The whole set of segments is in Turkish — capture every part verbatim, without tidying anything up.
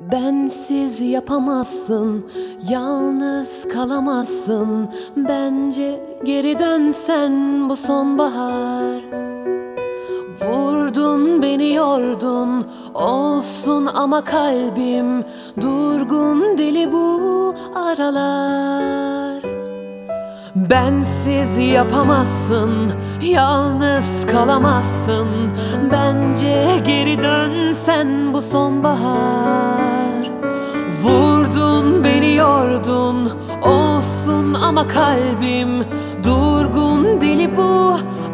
Bensiz yapamazsın, yalnız kalamazsın. Bence geri dönsen bu sonbahar. Vurdun beni yordun, olsun ama kalbim durgun deli bu aralar. Bensiz yapamazsın, yalnız kalamazsın. Bence geri dönsen bu sonbahar. Vurdun beni yordun, olsun ama kalbim durgun deli bu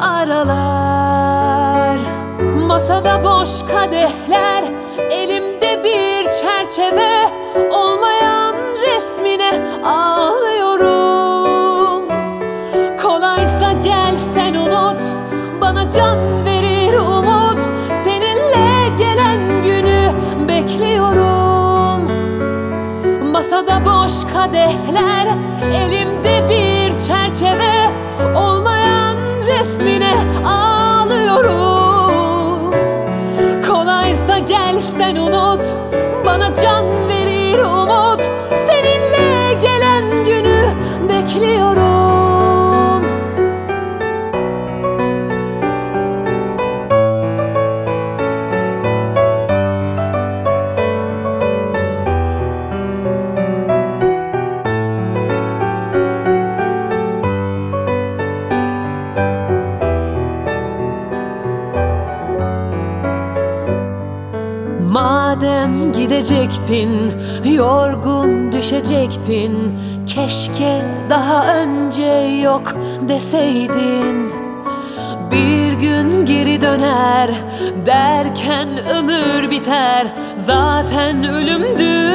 aralar. Masada boş kadehler, elimde bir çerçeve, olmayan resmine ağlıyorum. Kolaysa gel sen unut, bana can verir umut. Seninle gelen günü bekliyorum. Masada boş kadehler, elimde bir çerçeve, olmayan resmine ağlıyorum. Kolaysa gel sen unut, bana can verir umut. Seninle gelen günü bekliyorum. Madem gidecektin, yorgun düşecektin, keşke daha önce yok deseydin. Bir gün geri döner derken ömür biter, zaten ölümdü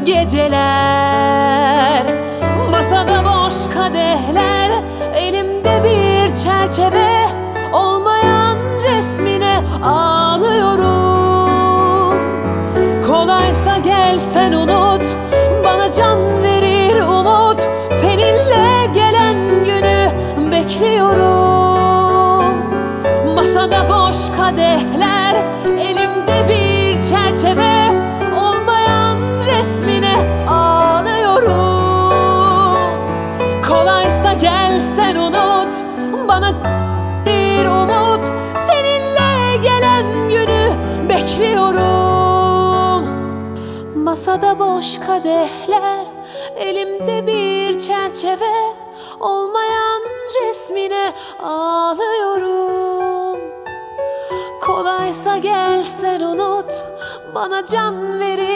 geceler. Masada boş kadehler, elimde bir çerçeve, olmayan resmine ağlıyorum. Kolaysa gel sen unut, bana can verir umut. Seninle gelen günü bekliyorum. Masada boş kadehler, elimde bir çerçeve, olmayan resmine ağlıyorum. Kolaysa gel sen unut, bana bir umut. Seninle gelen günü bekliyorum. Masada boş kadehler, elimde bir çerçeve, olmayan resmine ağlıyorum. Kolaysa gel sen unut, bana can verir